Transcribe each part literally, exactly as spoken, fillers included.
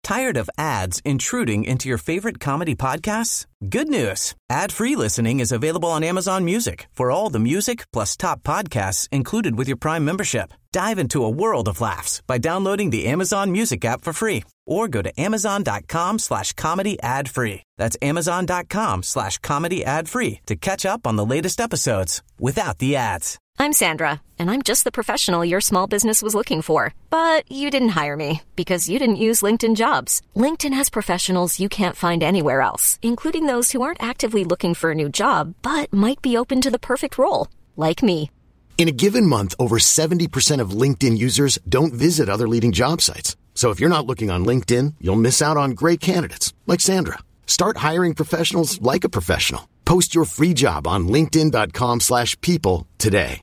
Tired of ads intruding into your favorite comedy podcasts? Good news. Ad-free listening is available on Amazon Music for all the music plus top podcasts included with your Prime membership. Dive into a world of laughs by downloading the Amazon Music app for free or go to amazon.com slash comedy ad free. That's amazon.com slash comedy ad free to catch up on the latest episodes without the ads. I'm Sandra, and I'm just the professional your small business was looking for. But you didn't hire me because you didn't use LinkedIn Jobs. LinkedIn has professionals you can't find anywhere else, including those who aren't actively looking for a new job, but might be open to the perfect role, like me. In a given month, over seventy percent of LinkedIn users don't visit other leading job sites. So if you're not looking on LinkedIn, you'll miss out on great candidates like Sandra. Start hiring professionals like a professional. Post your free job on linkedin.com slash people today.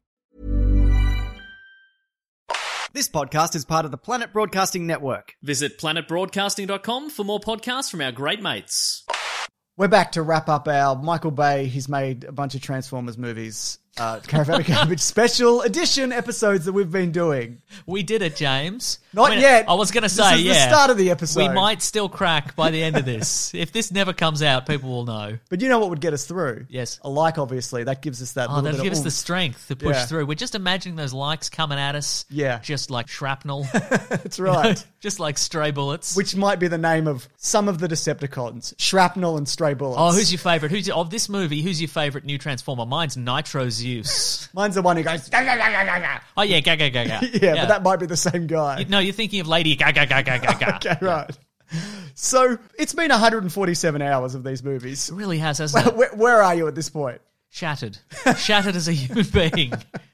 This podcast is part of the Planet Broadcasting Network. Visit planet broadcasting dot com for more podcasts from our great mates. We're back to wrap up our Michael Bay. He's made a bunch of Transformers movies. Uh, Caravan of Garbage special edition episodes that we've been doing. We did it, James. Not I mean, yet. I was going to say, this is yeah. the start of the episode. We might still crack by the end of this. If this never comes out, people will know. But you know what would get us through? Yes. A like, obviously. That gives us that Oh, little that'll bit give of us the oomph. strength to push Yeah. through. We're just imagining those likes coming at us. Yeah. Just like shrapnel. That's right. Just like stray bullets. Which might be the name of some of the Decepticons. Shrapnel and stray bullets. Oh, who's your favourite? Who's your, of this movie, who's your favourite new Transformer? Mine's Nitro Zeus. Mine's the one who goes... "Gah, gah, gah, gah, gah, gah." Oh, yeah, ga, ga, ga, ga. yeah, but that might be the same guy. No, you're thinking of Lady ga, ga, ga, ga, ga, ga. Okay, right. So, it's been one hundred forty-seven hours of these movies. It really has, hasn't it? Where, where are you at this point? Shattered. Shattered as a human being.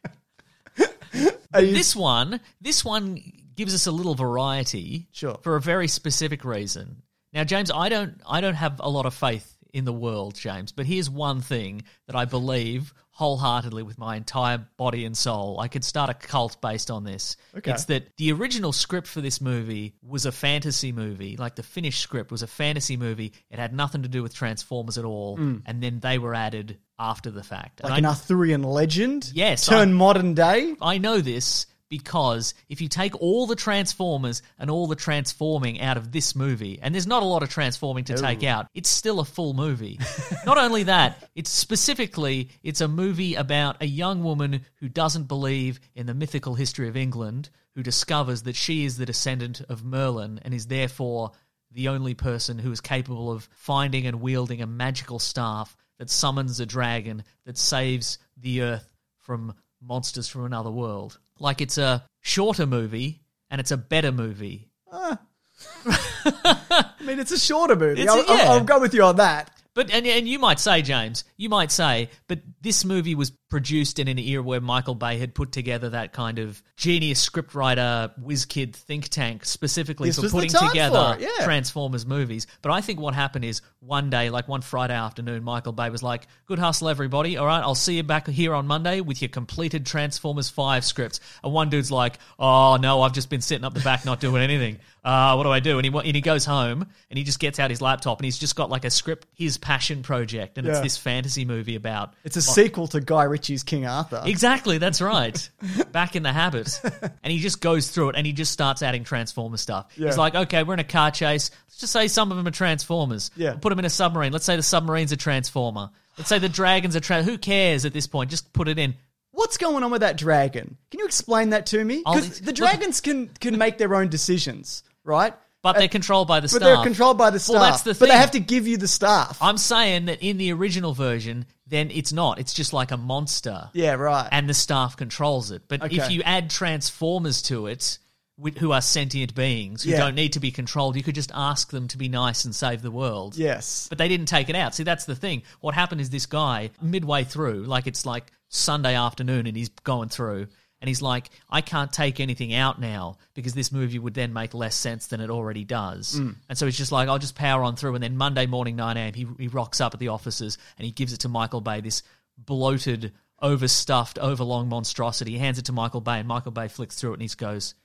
Are you- This one, this one gives us a little variety Sure. for a very specific reason. Now, James, I don't I don't have a lot of faith in the world, James, but here's one thing that I believe wholeheartedly with my entire body and soul. I could start a cult based on this. Okay. It's that the original script for this movie was a fantasy movie. Like the finished script was a fantasy movie. It had nothing to do with Transformers at all. And then they were added after the fact. Like and an I, Arthurian legend? Yes, Turn I- modern day? I know this because if you take all the Transformers and all the transforming out of this movie, and there's not a lot of transforming to take out, it's still a full movie. Not only that, it's specifically, it's a movie about a young woman who doesn't believe in the mythical history of England, who discovers that she is the descendant of Merlin and is therefore the only person who is capable of finding and wielding a magical staff that summons a dragon that saves the earth from monsters from another world. Like it's a shorter movie and it's a better movie. I mean, it's a shorter movie. It's a- I'll, I'll- yeah. I'll go with you on that. But and and you might say, James, you might say, but this movie was produced in an era where Michael Bay had put together that kind of genius scriptwriter, whiz kid think tank specifically This for was the putting time together for it, yeah. Transformers movies. But I think what happened is one day, like one Friday afternoon, Michael Bay was like, "Good hustle, everybody. All right, I'll see you back here on Monday with your completed Transformers five scripts." And one dude's like, "Oh no, I've just been sitting up the back not doing anything. Uh, what do I do?" And he and he goes home and he just gets out his laptop and he's just got like a script, his passion project, and it's Yeah. this fantasy movie about. It's a sequel to Guy Ritchie's King Arthur. Exactly, that's right. Back in the habit. And he just goes through it and he just starts adding Transformer stuff. Yeah. He's like, okay, we're in a car chase. Let's just say some of them are Transformers. Yeah. We'll put them in a submarine. Let's say the submarine's a Transformer. Let's say the dragons are... Tra- Who cares at this point? Just put it in. What's going on with that dragon? Can you explain that to me? I'll- Because the dragons can, can make their own decisions, right? But they're controlled by the But staff. they're controlled by the staff. Well, that's the But thing. they have to give you the staff. I'm saying that in the original version, then it's not. It's just like a monster. yeah, right. And the staff controls it. But Okay. if you add Transformers to it, wh- who are sentient beings, who Yeah. don't need to be controlled, you could just ask them to be nice and save the world. yes. But they didn't take it out. See, that's the thing. What happened is this guy, midway through, like it's like Sunday afternoon and he's going through, and he's like, I can't take anything out now because this movie would then make less sense than it already does. Mm. And so he's just like, I'll just power on through. And then Monday morning, nine a.m., he, he rocks up at the offices and he gives it to Michael Bay, this bloated, overstuffed, overlong monstrosity. He hands it to Michael Bay and Michael Bay flicks through it and he goes,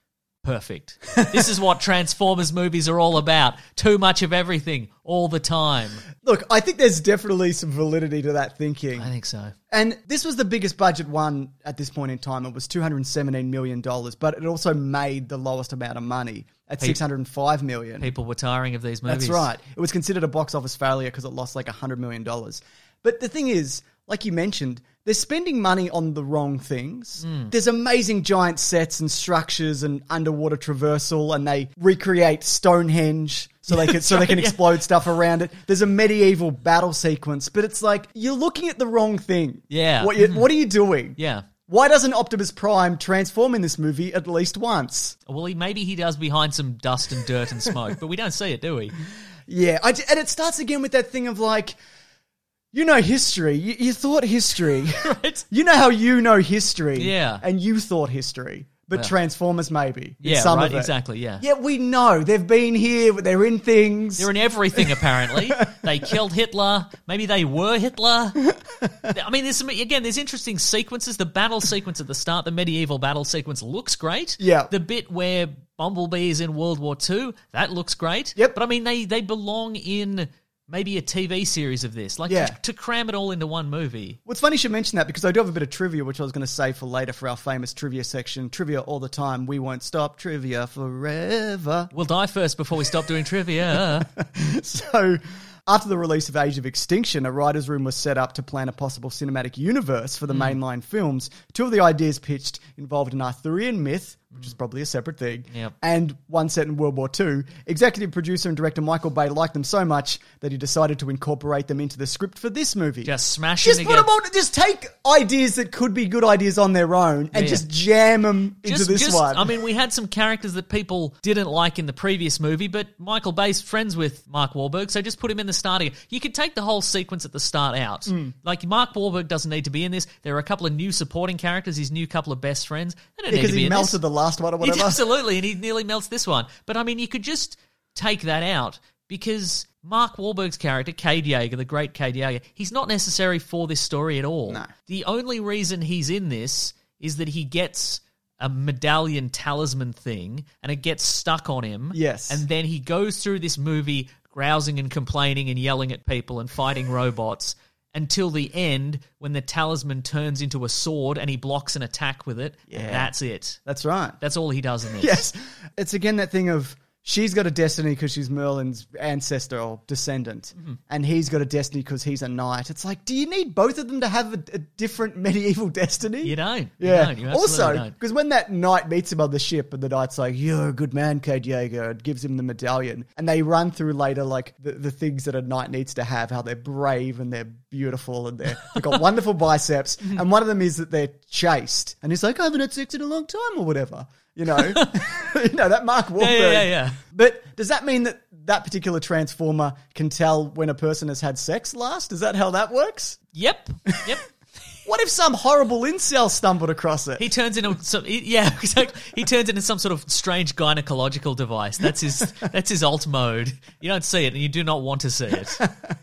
perfect. This is what Transformers movies are all about. Too much of everything, all the time. Look, I think there's definitely some validity to that thinking. I think so. And this was the biggest budget one at this point in time. It was two hundred seventeen million dollars, but it also made the lowest amount of money at Pe- six hundred five million dollars. People were tiring of these movies. That's right. It was considered a box office failure because it lost like one hundred million dollars. But the thing is, like you mentioned, they're spending money on the wrong things. Mm. There's amazing giant sets and structures and underwater traversal, and they recreate Stonehenge so they can so they can yeah. explode stuff around it. There's a medieval battle sequence, but it's like you're looking at the wrong thing. Yeah. What you, what are you doing? Yeah. Why doesn't Optimus Prime transform in this movie at least once? Well, he, maybe he does behind some dust and dirt and smoke, but we don't see it, do we? Yeah, I, and it starts again with that thing of like, you know history. You, you thought history. Right. You know how you know history. Yeah. And you thought history. But Well. Transformers maybe. in Yeah, some right, of it. exactly, yeah. Yeah, we know. They've been here. They're in things. They're in everything, apparently. They killed Hitler. Maybe they were Hitler. I mean, there's some, again, there's interesting sequences. The battle sequence at the start, the medieval battle sequence looks great. Yeah. The bit where Bumblebee is in World War Two, that looks great. Yep. But I mean, they, they belong in maybe a T V series of this. Like, Yeah. to, to cram it all into one movie. Well, it's funny you should mention that because I do have a bit of trivia, which I was going to say for later for our famous trivia section. Trivia all the time. We won't stop. Trivia forever. We'll die first before we stop doing trivia. So, after the release of Age of Extinction, a writer's room was set up to plan a possible cinematic universe for the Mm. mainline films. Two of the ideas pitched involved an Arthurian myth, which is probably a separate thing, Yep. and one set in World War Two. Executive producer and director Michael Bay liked them so much that he decided to incorporate them into the script for this movie. Just smash Just it put together. them on, just take ideas that could be good ideas on their own and Yeah. just jam them into Just, this just, one. I mean, we had some characters that people didn't like in the previous movie, but Michael Bay's friends with Mark Wahlberg, so just put him in the starting. You could take the whole sequence at the start out. Mm. Like, Mark Wahlberg doesn't need to be in this. There are a couple of new supporting characters, his new couple of best friends. They don't need because to be he in melted this. the last one or He- whatever. absolutely, and he nearly melts this one. But I mean, you could just take that out because Mark Wahlberg's character, Cade Yeager, the great Cade Yeager, he's not necessary for this story at all. No. The only reason he's in this is that he gets a medallion talisman thing and it gets stuck on him. Yes. And then he goes through this movie grousing and complaining and yelling at people and fighting robots until the end when the talisman turns into a sword and he blocks an attack with it. Yeah. And that's it. That's right. That's all he does in this. Yes. It's again that thing of she's got a destiny because she's Merlin's ancestor or descendant, Mm-hmm. and he's got a destiny because he's a knight. It's like, do you need both of them to have a, a different medieval destiny? You don't. You Yeah. don't. You absolutely also, don't. because when that knight meets him on the ship and the knight's like, you're a good man, Cade Yeager, and gives him the medallion, and they run through later like the, the things that a knight needs to have, how they're brave and they're beautiful and they're, they've got wonderful biceps, and one of them is that they're chaste. And he's like, I haven't had sex in a long time or whatever. You know, you know that Mark Wahlberg. Yeah, yeah, yeah, yeah. But does that mean that that particular Transformer can tell when a person has had sex last? Is that how that works? Yep. Yep. What if some horrible incel stumbled across it? He turns into some, he- yeah, exactly. He turns into some sort of strange gynecological device. That's his. That's his alt mode. You don't see it, and you do not want to see it.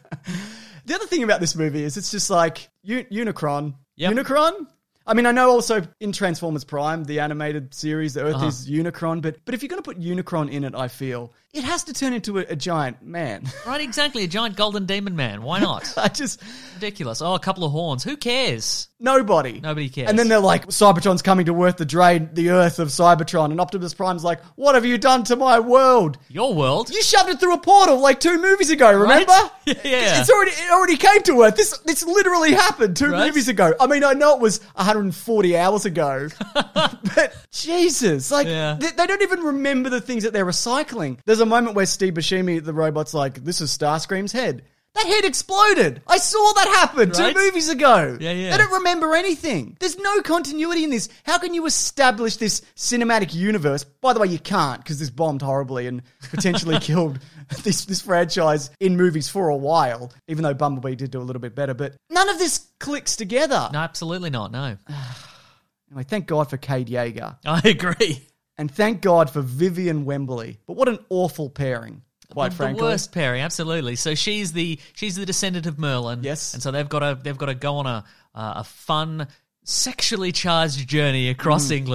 The other thing about this movie is it's just like U- Unicron. Yep. Unicron? I mean, I know also in Transformers Prime, the animated series, the Earth Uh-huh. is Unicron, but but if you're going to put Unicron in it, I feel, it has to turn into a, a giant man. Right? Exactly. A giant golden demon man. Why not? I just, Ridiculous. Oh, a couple of horns. Who cares? nobody. Nobody cares. And then they're like, Cybertron's coming to Earth to drain the Earth of Cybertron, and Optimus Prime's like, what have you done to my world? Your world. You shoved it through a portal like two movies ago, remember? Right? Yeah. It's already it already came to Earth. This this literally happened two Right? movies ago. I mean, I know it was one hundred forty hours ago, but Jesus, like Yeah. they, they don't even remember the things that they're recycling. There's a moment where Steve Buscemi, the robot's like, "This is Starscream's head." That head exploded. I saw that happen Right? two movies ago. Yeah, yeah. They don't remember anything. There's no continuity in this. How can you establish this cinematic universe? By the way, you can't because this bombed horribly and potentially killed this this franchise in movies for a while, even though Bumblebee did do a little bit better. But none of this clicks together. No, absolutely not. No. Anyway, thank God for Cade Yeager. I agree. And thank God for Vivian Wembley. But what an awful pairing, quite the frankly. worst pairing, absolutely. So she's the she's the descendant of Merlin. Yes. And so they've got to they've got to go on a uh, a fun sexually charged journey across Mm. England.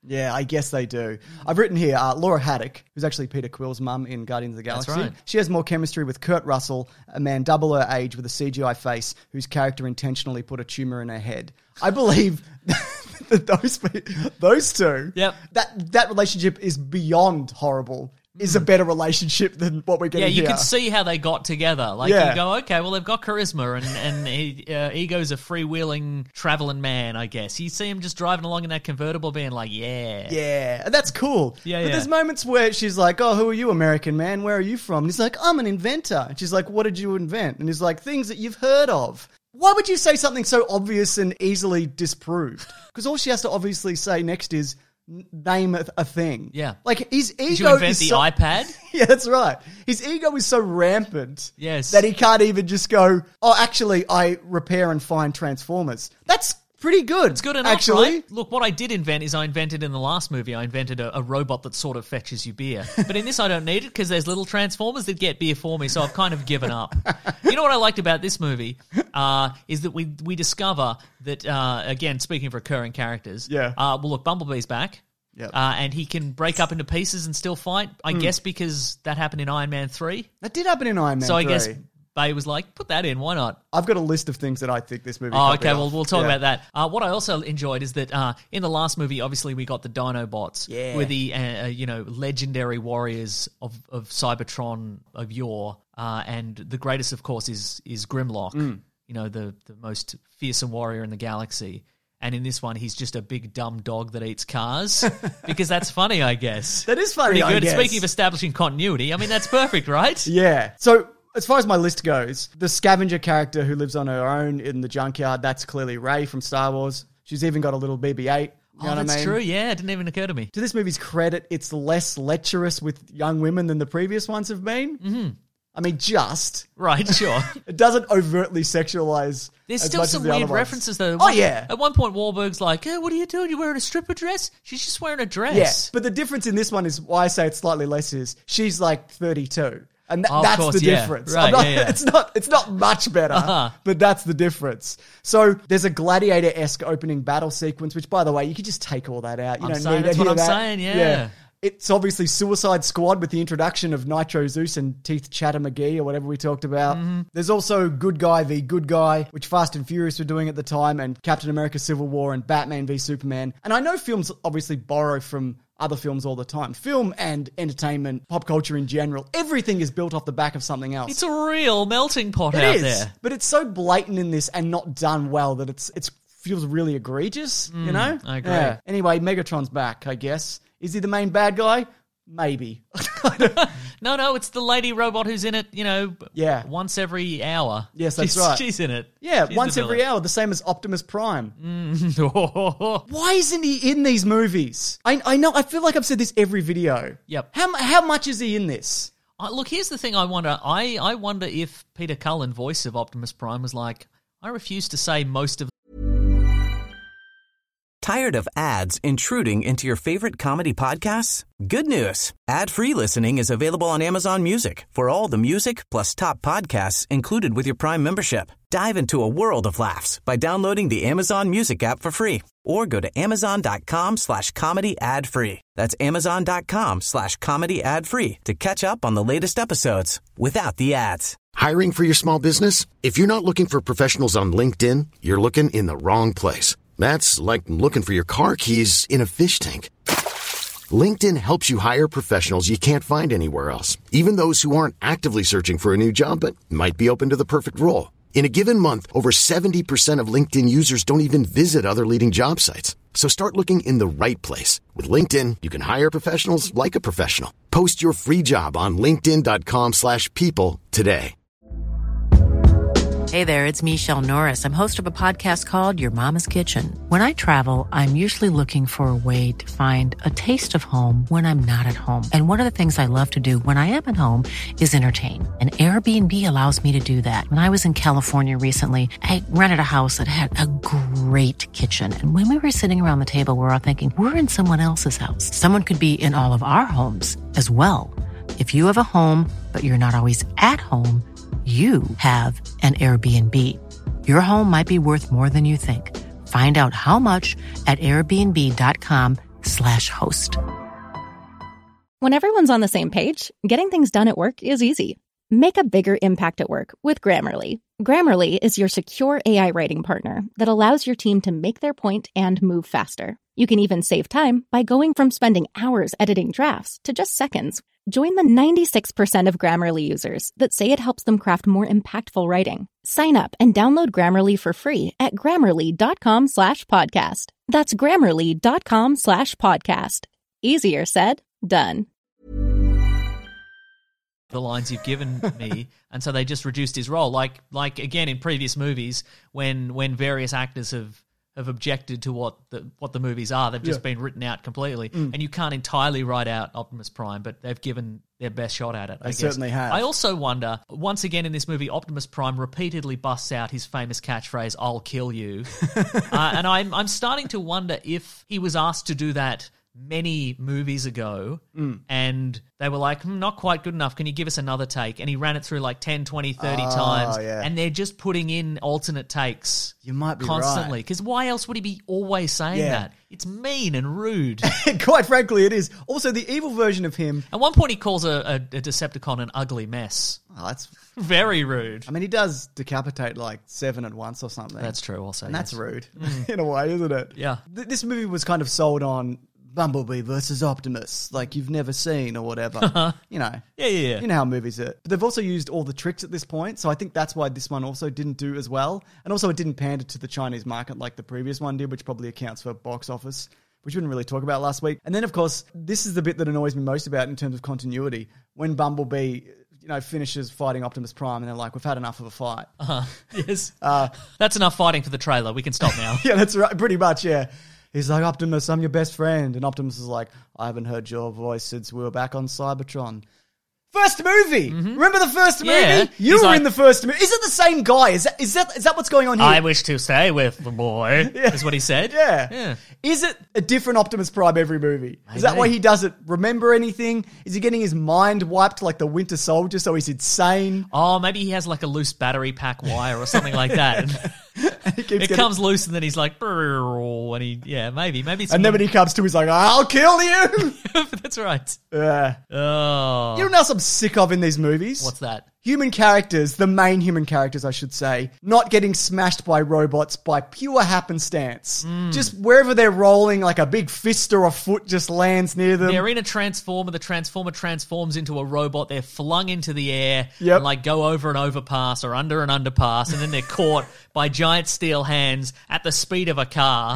Yeah, I guess they do. I've written here, uh, Laura Haddock, who's actually Peter Quill's mum in Guardians of the Galaxy. That's right. She has more chemistry with Kurt Russell, a man double her age with a C G I face, whose character intentionally put a tumour in her head. I believe that those those two, Yep. that, that relationship is beyond horrible. Is a better relationship than what we're Yeah, getting you here. can see how they got together. Like, Yeah. you go, okay, well, they've got charisma, and, and he, uh, Ego's a freewheeling, traveling man, I guess. You see him just driving along in that convertible being like, yeah. Yeah, and that's cool. Yeah, but yeah. there's moments where she's like, oh, who are you, American man? Where are you from? And he's like, I'm an inventor. And she's like, what did you invent? And he's like, things that you've heard of. Why would you say something so obvious and easily disproved? Because all she has to obviously say next is, n- name a, a thing. Yeah. Like, his ego Did you invent is the so- iPad? Yeah, that's right. His ego is so rampant Yes. that he can't even just go, oh, actually, I repair and find Transformers. That's pretty good. It's good enough, actually. right? Look, what I did invent is I invented in the last movie, I invented a, a robot that sort of fetches you beer. But in this, I don't need it because there's little Transformers that get beer for me, so I've kind of given up. You know what I liked about this movie uh, is that we we discover that, uh, again, speaking of recurring characters, Yeah. uh, well, look, Bumblebee's back. Yep. Uh, and he can break up into pieces and still fight, I guess because that happened in Iron Man three. That did happen in Iron Man So I three. guess Bay was like, put that in, why not? I've got a list of things that I think this movie Oh, copied okay, well, off. we'll talk Yeah. about that. Uh, what I also enjoyed is that uh, in the last movie, obviously, we got the Dinobots, Yeah. who are the, uh, you know, legendary warriors of, of Cybertron of yore. Uh, and the greatest, of course, is is Grimlock, Mm. you know, the, the most fearsome warrior in the galaxy. And in this one, he's just a big dumb dog that eats cars because that's funny, I guess. That is funny, Pretty I good. guess. Speaking of establishing continuity, I mean, that's perfect, right? Yeah. So, as far as my list goes, the scavenger character who lives on her own in the junkyard, that's clearly Rey from Star Wars. She's even got a little B B eight. You know Oh, what that's I mean? true. Yeah, it didn't even occur to me. To this movie's credit, it's less lecherous with young women than the previous ones have been. Mm-hmm. I mean, just. Right, sure. It doesn't overtly sexualize. There's as still much some as the weird other ones. references, though. Oh, One- yeah. At one point, Wahlberg's like, hey, what are you doing? You wearing a stripper dress? She's just wearing a dress. Yeah, but the difference in this one is why I say it's slightly less is she's like thirty-two. And th- Oh, of that's course, the yeah. difference. Right, I'm not- yeah, yeah. It's not it's not much better, Uh-huh. but that's the difference. So there's a Gladiator-esque opening battle sequence, which, by the way, you could just take all that out. You I'm don't saying- need that's any what of I'm that. saying, yeah. It's obviously Suicide Squad with the introduction of Nitro Zeus and Teeth Chatter McGee or whatever we talked about. Mm-hmm. There's also Good Guy v Good Guy, which Fast and Furious were doing at the time, and Captain America Civil War and Batman v Superman. And I know films obviously borrow from other films all the time. Film and entertainment, pop culture in general, everything is built off the back of something else. It's a real melting pot It out is, there. but it's so blatant in this and not done well that it's it's feels really egregious, you know? I agree. Yeah. Anyway, Megatron's back, I guess. Is he the main bad guy? Maybe. No, no, it's the lady robot who's in it, you know, Yeah. once every hour. Yes, that's she's, right. She's in it. Yeah, She's once the every villain. hour, the same as Optimus Prime. Mm. Why isn't he in these movies? I, I know, I feel like I've said this every video. Yep. How, mu- how much is he in this? Uh, look, here's the thing I wonder. I, I wonder if Peter Cullen, voice of Optimus Prime, was like, I refuse to say most of Tired of ads intruding into your favorite comedy podcasts? Good news. Ad-free listening is available on Amazon Music for all the music plus top podcasts included with your Prime membership. Dive into a world of laughs by downloading the Amazon Music app for free or go to amazon.com slash comedy ad free. That's amazon.com slash comedy ad free to catch up on the latest episodes without the ads. Hiring for your small business? If you're not looking for professionals on LinkedIn, you're looking in the wrong place. That's like looking for your car keys in a fish tank. LinkedIn helps you hire professionals you can't find anywhere else, even those who aren't actively searching for a new job but might be open to the perfect role. In a given month, over seventy percent of LinkedIn users don't even visit other leading job sites. So start looking in the right place. With LinkedIn, you can hire professionals like a professional. Post your free job on linkedin.com slash people today. Hey there, it's Michelle Norris. I'm host of a podcast called Your Mama's Kitchen. When I travel, I'm usually looking for a way to find a taste of home when I'm not at home. And one of the things I love to do when I am at home is entertain. And Airbnb allows me to do that. When I was in California recently, I rented a house that had a great kitchen. And when we were sitting around the table, we were all thinking, we're in someone else's house. Someone could be in all of our homes as well. If you have a home, but you're not always at home, you have an Airbnb. Your home might be worth more than you think. Find out how much at airbnb.com slash host. When everyone's on the same page, getting things done at work is easy. Make a bigger impact at work with Grammarly. Grammarly is your secure A I writing partner that allows your team to make their point and move faster. You can even save time by going from spending hours editing drafts to just seconds. Join the ninety-six percent of Grammarly users that say it helps them craft more impactful writing. Sign up and download Grammarly for free at grammarly.com slash podcast. That's grammarly.com slash podcast. Easier said, done. The lines you've given me, and so they just reduced his role. Like, like again in previous movies, when when various actors have, have objected to what the what the movies are, they've just yeah. been written out completely, mm. and you can't entirely write out Optimus Prime, but they've given their best shot at it. I they guess. certainly have. I also wonder, once again in this movie, Optimus Prime repeatedly busts out his famous catchphrase, "I'll kill you," uh, and I'm I'm starting to wonder if he was asked to do that many movies ago mm. and they were like, hmm, not quite good enough, can you give us another take? And he ran it through like ten, twenty, thirty oh, times yeah. and they're just putting in alternate takes you might be constantly right. because why else would he be always saying yeah. that? It's mean and rude. Quite frankly it is. Also the evil version of him, at one point he calls a, a, a Decepticon an ugly mess. Oh, that's very rude. I mean, he does decapitate like seven at once or something. That's true also. And yes. that's rude mm. in a way, isn't it? Yeah. Th- this movie was kind of sold on Bumblebee versus Optimus, like you've never seen or whatever. You know. Yeah, yeah, yeah. You know how movies are. But they've also used all the tricks at this point, so I think that's why this one also didn't do as well. And also it didn't pander to the Chinese market like the previous one did, which probably accounts for box office, which we didn't really talk about last week. And then, of course, this is the bit that annoys me most about in terms of continuity. When Bumblebee, you know, finishes fighting Optimus Prime and they're like, we've had enough of a fight. Uh-huh. Yes. Uh, that's enough fighting for the trailer. We can stop now. Yeah, that's right. Pretty much, yeah. He's like, Optimus, I'm your best friend. And Optimus is like, I haven't heard your voice since we were back on Cybertron. First movie! Mm-hmm. Remember the first movie? Yeah. You He's were like, in the first movie. Is it the same guy? Is that is that is that what's going on here? I wish to stay with the boy, yeah. is what he said. Yeah. yeah. Is it a different Optimus Prime every movie? Maybe. Is that why he doesn't remember anything? Is he getting his mind wiped like the Winter Soldier so he's insane? Oh, maybe he has like a loose battery pack wire or something like that. it getting... comes loose and then he's like, and he, yeah, maybe, maybe. And then when he comes to, he's like, I'll kill you. That's right. Yeah. Oh. You know what else I'm sick of in these movies? What's that? Human characters, the main human characters, I should say, not getting smashed by robots by pure happenstance. Mm. Just wherever they're rolling, like a big fist or a foot just lands near them. They're in a transformer. The transformer transforms into a robot. They're flung into the air yep. and like go over an overpass or under an underpass, and then they're caught by giant steel hands at the speed of a car,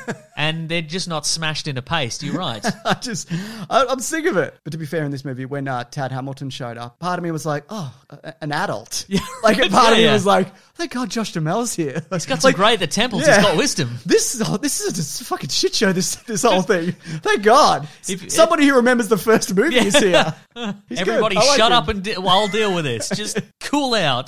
and they're just not smashed into paste. You're right. I just, I, I'm sick of it. But to be fair, in this movie, when uh, Tad Hamilton showed up, part of me was like, oh, an adult. Yeah. Like a part yeah, of me yeah. was like, thank God Josh Duhamel's here. He's got like, some great at the temples. Yeah. He's got wisdom. This is oh, this is a fucking shit show, this this whole thing. Thank God. If, Somebody if, who remembers the first movie yeah. is here. He's Everybody like shut him. up and de- well, I'll deal with this. Just cool out.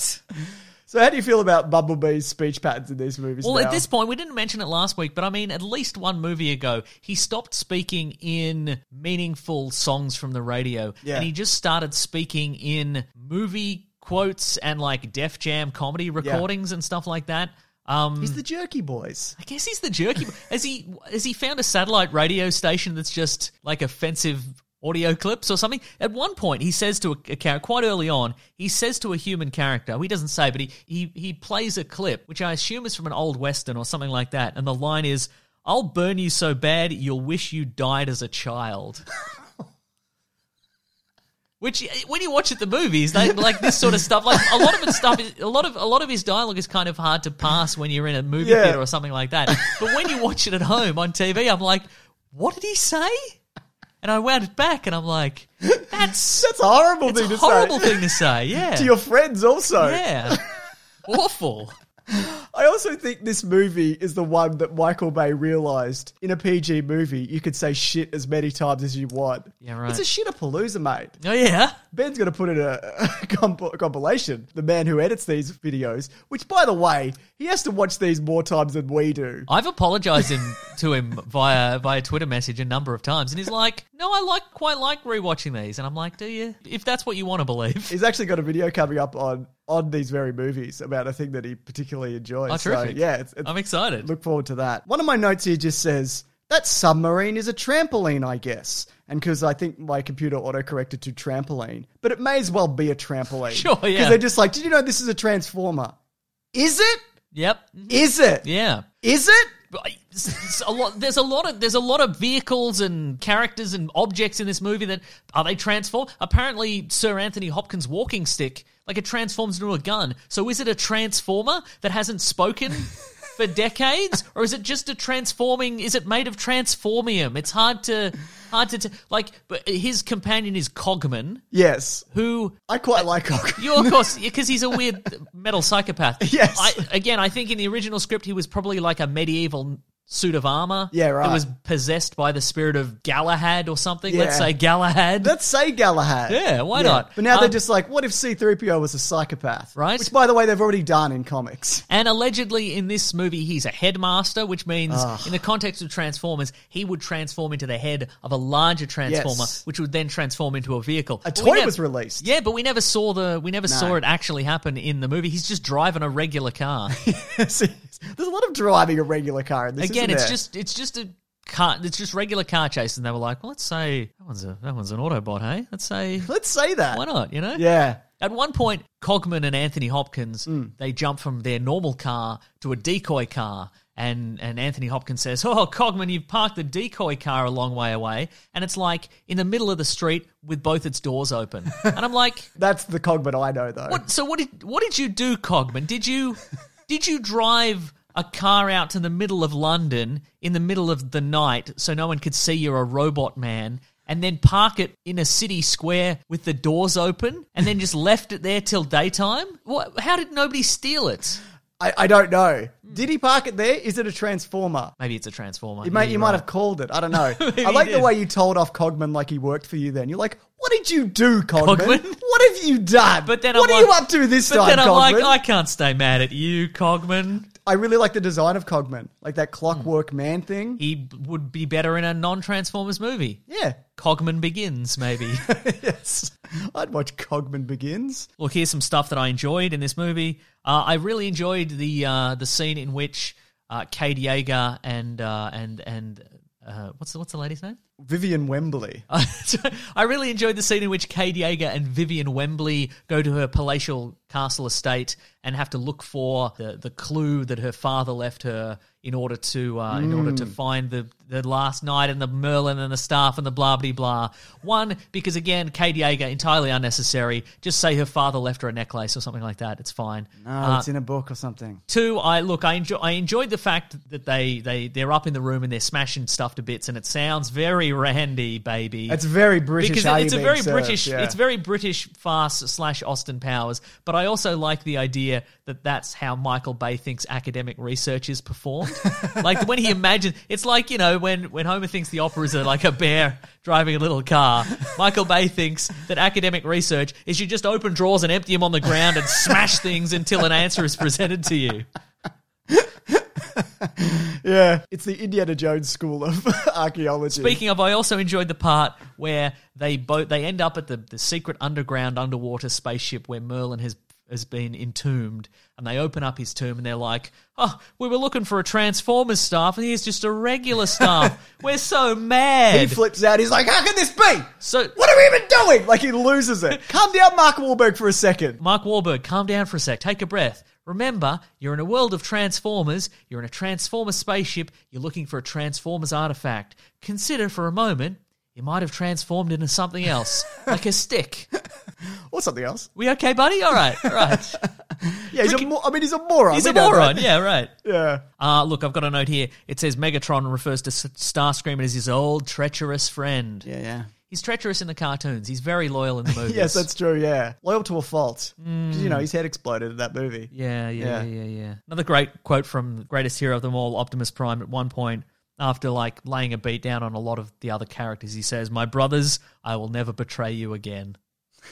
So how do you feel about Bumblebee's speech patterns in these movies Well, now? At this point, we didn't mention it last week, but I mean, at least one movie ago, he stopped speaking in meaningful songs from the radio, yeah. and he just started speaking in movie quotes and like Def Jam comedy recordings yeah. and stuff like that. Um, he's the Jerky Boys. I guess he's the Jerky. has he has he found a satellite radio station that's just like offensive audio clips or something? At one point, he says to a, a character, quite early on, he says to a human character, he doesn't say, but he, he, he plays a clip, which I assume is from an old Western or something like that, and the line is, I'll burn you so bad you'll wish you died as a child. Which, when you watch at the movies, they like this sort of stuff. Like a lot of his stuff, is, a lot of a lot of his dialogue is kind of hard to pass when you're in a movie yeah. theater or something like that. But when you watch it at home on T V, I'm like, what did he say? And I wound it back, and I'm like, that's that's a horrible thing to say. It's a horrible thing to say. Yeah, to your friends also. Yeah, awful. I also think this movie is the one that Michael Bay realised in a P G movie you could say shit as many times as you want. Yeah, right. It's a shit-a-palooza, mate. Oh, yeah? Ben's going to put in a, a comp- compilation, the man who edits these videos, which, by the way, he has to watch these more times than we do. I've apologised him, to him via via Twitter message a number of times, and he's like, no, I like quite like rewatching these. And I'm like, do you? If that's what you want to believe. He's actually got a video coming up on on these very movies about a thing that he particularly enjoys. Oh, terrific. So, yeah, it's, it's, I'm excited. Look forward to that. One of my notes here just says, that submarine is a trampoline, I guess. And because I think my computer auto-corrected to trampoline. But it may as well be a trampoline. Sure, yeah. Because they're just like, did you know this is a transformer? Is it? Yep. Is it? Yeah. Is it? It's- it's a lot. There's a lot of there's a lot of vehicles and characters and objects in this movie that are they transform? Apparently, Sir Anthony Hopkins' walking stick, like it transforms into a gun. So is it a transformer that hasn't spoken for decades, or is it just a transforming? Is it made of transformium? It's hard to hard to t- like. But his companion is Cogman, Yes. who I quite like Cock. you of course because he's a weird metal psychopath. Yes. I, again, I think in the original script he was probably like a medieval suit of armor. Yeah, right. That was possessed by the spirit of Galahad or something. Yeah. Let's say Galahad. Let's say Galahad. Yeah, why not? But now they're Um, just like, what if C three P O was a psychopath? Right. Which, by the way, they've already done in comics. And allegedly in this movie, he's a headmaster, which means in the context of Transformers, he would transform into the head of a larger transformer, Yes. which would then transform into a vehicle. A But we toy nev- was released. Yeah, but we never saw the we never saw it actually happen in the movie. He's just driving a regular car. See, There's a lot of driving a regular car in this. Again, isn't it's there? just it's just a car. It's just regular car chase, and they were like, well, let's say that one's a that one's an Autobot, hey? Let's say Let's say that. why not? You know? Yeah. At one point, Cogman and Anthony Hopkins Mm. they jump from their normal car to a decoy car. And and Anthony Hopkins says, "Oh, Cogman, you've parked the decoy car a long way away." And it's like in the middle of the street with both its doors open. And I'm like, That's the Cogman I know, though. "What? So what did what did you do, Cogman? Did you did you drive a car out to the middle of London in the middle of the night so no one could see you're a robot man?" And then park it in a city square with the doors open, and then just left it there till daytime? What? How did nobody steal it? I, I don't know. Did he park it there? Is it a transformer? Maybe it's a transformer. You, may, Yeah, you you're might right. have called it. I don't know. Maybe I like he the did. way you told off Cogman like he worked for you then. You're like, what did you do, Cogman? Cogman? What have you done? But then what I'm are you like- up to this But time, then I'm Cogman? like, I can't stay mad at you, Cogman. I really like the design of Cogman. Like that clockwork man thing. He b- would be better in a non-Transformers movie. Yeah. Cogman Begins, maybe. Yes. I'd watch Cogman Begins. Look, here's some stuff that I enjoyed in this movie. Uh, I really enjoyed the uh, the scene in which uh, Cade Yeager and uh, and and uh, what's the, what's the lady's name? Vivian Wembley. I really enjoyed the scene in which Cade Yeager and Vivian Wembley go to her palatial castle estate and have to look for the, the clue that her father left her in order to uh, in order to find the, the last night and the Merlin and the staff and the blah blah blah. One, because again, Cade Yeager, entirely unnecessary. Just say her father left her a necklace or something like that. It's fine. No, Uh, it's in a book or something. Two, I look, I enjoy, I enjoyed the fact that they they they're up in the room and they're smashing stuff to bits, and it sounds very Randy, baby. It's very British. because how it's you a being very served, British, yeah. it's very British farce slash Austin Powers. But I also like the idea that that's how Michael Bay thinks academic research is performed. Like when he imagines, it's like, you know, when when Homer thinks the opera is a, like a bear driving a little car. Michael Bay thinks that academic research is you just open drawers and empty them on the ground and smash things until an answer is presented to you. Yeah, it's the Indiana Jones school of archaeology. Speaking of, I also enjoyed the part where they both they end up at the, the secret underground underwater spaceship where Merlin has has been entombed, and they open up his tomb and they're like, "Oh, we were looking for a Transformers staff, and here's just a regular staff. We're so mad." he flips out. He's like, "How can this be? So What are we even doing?" Like he loses it. Calm down, Mark Wahlberg, for a second. Mark Wahlberg, calm down for a sec. Take a breath. Remember, you're in a world of Transformers. You're in a Transformers spaceship. You're looking for a Transformers artifact. Consider for a moment, you might have transformed into something else, like a stick. Or something else. We okay, buddy? All right, all right. Yeah, he's a mo- I mean, he's a moron. He's We a know moron. that. Yeah, right. Yeah. Uh, look, I've got a note here. It says Megatron refers to S- Starscream as his old treacherous friend. Yeah, yeah. He's treacherous in the cartoons. He's very loyal in the movies. Yes, that's true, yeah. Loyal to a fault. 'Cause, you know, his head exploded in that movie. Yeah, yeah, Yeah. yeah, yeah. Another great quote from greatest hero of them all, Optimus Prime, at one point, after like laying a beat down on a lot of the other characters, he says, "My brothers, I will never betray you again."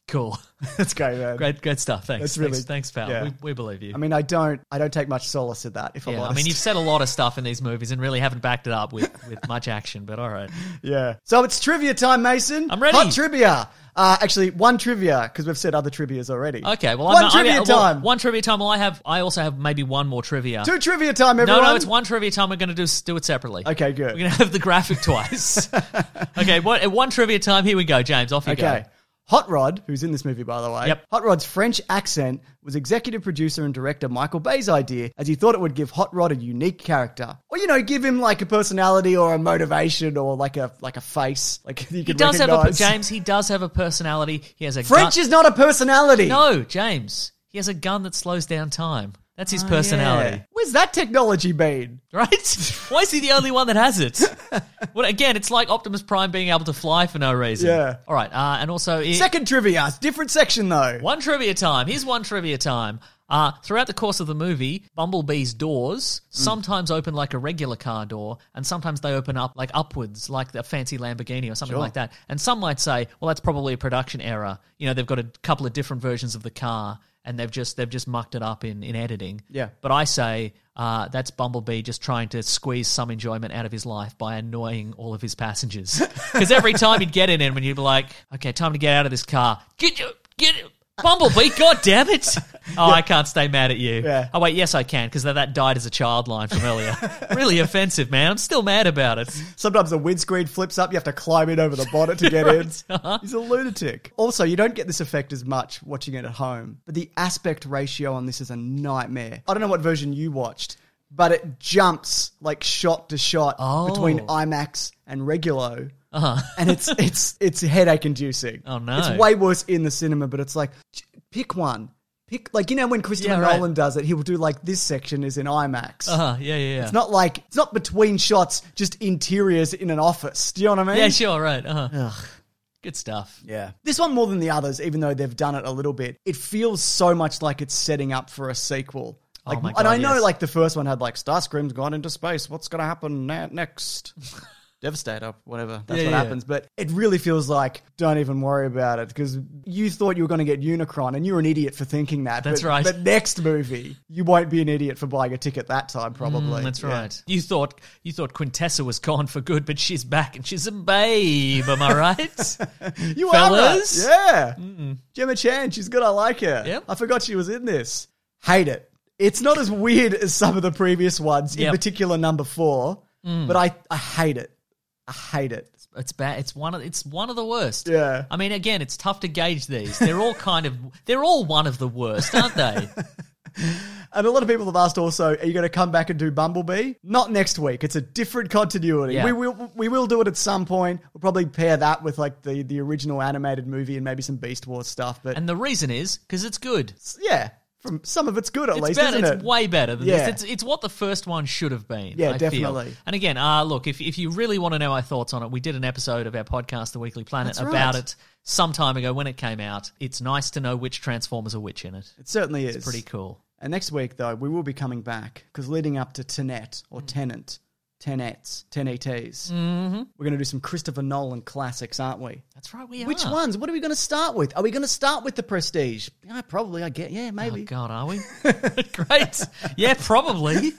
Cool. That's great, man. Great, great stuff. Thanks. That's really- thanks, thanks, pal. yeah. We, we believe you. I mean, I don't, I don't take much solace in that. If I'm yeah, honest. I mean, you've said a lot of stuff in these movies and really haven't backed it up with, with much action, but all right. Yeah. So it's trivia time, Mason. I'm ready. Hot trivia. Uh, actually, one trivia, because we've said other trivias already. Okay, well, one I'm, trivia I'm, well, time. One trivia time. Well, I have. I also have maybe one more trivia. Two trivia time, no, everyone. no, it's one trivia time. We're going to do do it separately. Okay, good. We're going to have the graphic twice. Okay, one, one trivia time. Here we go, James. Off you go. Okay. Hot Rod, who's in this movie, by the way. Yep. Hot Rod's French accent was executive producer and director Michael Bay's idea, as he thought it would give Hot Rod a unique character, or you know, give him like a personality or a motivation or like a like a face, like you He can does have a recognize. James. He does have a personality. He has a French gun. is not a personality. No, James. He has a gun that slows down time. That's his Oh, personality. yeah. Where's that technology been? Right? Why is he the only one that has it? Well, again, it's like Optimus Prime being able to fly for no reason. Yeah. All right, uh, and also... It, Second trivia, different section though. One trivia time. Here's one trivia time. Uh, throughout the course of the movie, Bumblebee's doors sometimes open like a regular car door, and sometimes they open up like upwards, like a fancy Lamborghini or something Sure. like that. And some might say, well, that's probably a production error. You know, they've got a couple of different versions of the car, and they've just they've just mucked it up in, in editing. Yeah. But I say uh, that's Bumblebee just trying to squeeze some enjoyment out of his life by annoying all of his passengers. Because every time he'd get in him, and you'd be like, okay, time to get out of this car. Get you, get you. Bumblebee, god damn it! Oh, I can't stay mad at you. Yeah. Oh wait, yes I can, because that, that died as a child line from earlier. Really offensive, man. I'm still mad about it. Sometimes the windscreen flips up, you have to climb in over the bonnet to get in. Uh-huh. He's a lunatic. Also, you don't get this effect as much watching it at home, but the aspect ratio on this is a nightmare. I don't know what version you watched, but it jumps like shot to shot Oh. between IMAX and Regulo. Uh-huh. And it's it's it's headache inducing. Oh, no. It's way worse in the cinema, but it's like pick one. Pick like you know when Christopher Yeah, right. Nolan does it, he will do like this section is in IMAX. Uh-huh, yeah, yeah, yeah. It's not like it's not between shots, just interiors in an office. Do you know what I mean? Yeah, sure, right. Uh-huh. Good stuff. Yeah. This one more than the others, even though they've done it a little bit, it feels so much like it's setting up for a sequel. Like, Oh my and God, I know yes. like the first one had like Starscream's gone into space. What's going to happen na- next? Devastator, whatever. That's Yeah, what yeah. happens. But it really feels like, don't even worry about it, because you thought you were going to get Unicron, and you're an idiot for thinking that. That's but, right. But next movie, you won't be an idiot for buying a ticket that time, probably. Mm, that's Yeah. right. You thought you thought Quintessa was gone for good, but she's back and she's a babe. Am I right? You Fellas? are right. Yeah. Gemma Chan, she's good. I like her. Yep. I forgot she was in this. Hate it. It's not as weird as some of the previous ones, in Yep. particular number four, but I, I hate it. I hate it. It's bad. It's one of it's one of the worst. Yeah. I mean, again, it's tough to gauge these. They're all kind of they're all one of the worst, aren't they? And a lot of people have asked also, are you going to come back and do Bumblebee? Not next week. It's a different continuity. Yeah. We will we will do it at some point. We'll probably pair that with like the, the original animated movie and maybe some Beast Wars stuff. But And the reason is because it's good. yeah, from some of it's good at It's least, better. isn't It's it? way better than Yeah. this. It's, it's what the first one should have been. Yeah, I feel. definitely. And again, uh, look, if if you really want to know our thoughts on it, we did an episode of our podcast, The Weekly Planet, That's about right. it some time ago when it came out. It's nice to know which Transformers are which in it. It certainly is. Pretty cool. And next week, though, we will be coming back because leading up to Tenet or Tenant, Tenets, ten E Ts, mm-hmm. we're going to do some Christopher Nolan classics, aren't we? That's right, we Which are. ones? What are we going to start with? Are we going to start with The Prestige? Yeah, probably, I get. Yeah, Oh, maybe. God, are we? Great. Yeah, probably.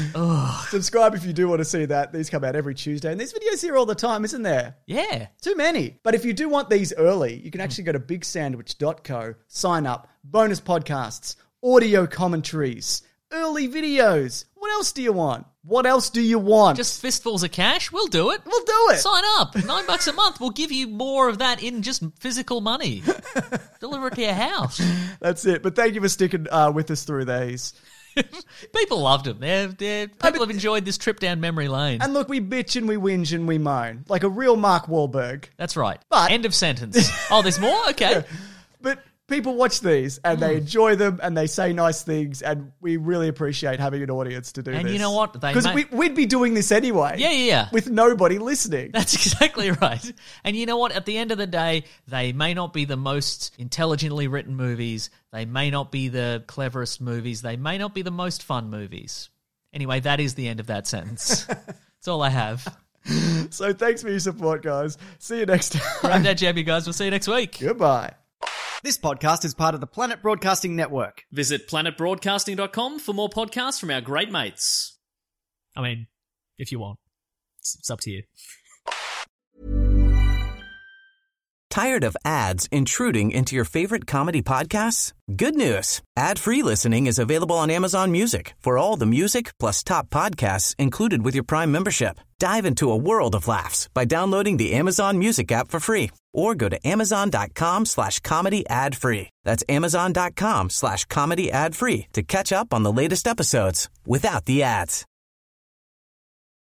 Subscribe if you do want to see that. These come out every Tuesday. And there's videos here all the time, isn't there? Yeah. Too many. But if you do want these early, you can actually go to big sandwich dot co, sign up, bonus podcasts, audio commentaries, early videos. What else do you want? What else do you want? Just fistfuls of cash? We'll do it. We'll do it. Sign up. Nine bucks a month. We'll give you more of that in just physical money. Deliver it to your house. That's it. But thank you for sticking uh, with us through these. People loved them. They're, they're, people have enjoyed this trip down memory lane. And look, we bitch and we whinge and we moan. Like a real Mark Wahlberg. That's right. But- End of sentence. Oh, there's more? Okay. But people watch these and they enjoy them and they say nice things, and we really appreciate having an audience to do And this. you know what? They Because may- we, we'd be doing this anyway. Yeah, yeah, yeah. With nobody listening. That's exactly right. And you know what? At the end of the day, they may not be the most intelligently written movies. They may not be the cleverest movies. They may not be the most fun movies. Anyway, that is the end of that sentence. That's all I have. So thanks for your support, guys. See you next time. Grab that jab, you guys. We'll see you next week. Goodbye. This podcast is part of the Planet Broadcasting Network. Visit planet broadcasting dot com for more podcasts from our great mates. I mean, if you want. It's, it's up to you. Tired of ads intruding into your favorite comedy podcasts? Good news. Ad-free listening is available on Amazon Music for all the music plus top podcasts included with your Prime membership. Dive into a world of laughs by downloading the Amazon Music app for free or go to amazon.com slash comedy ad free. That's amazon.com slash comedy ad free to catch up on the latest episodes without the ads.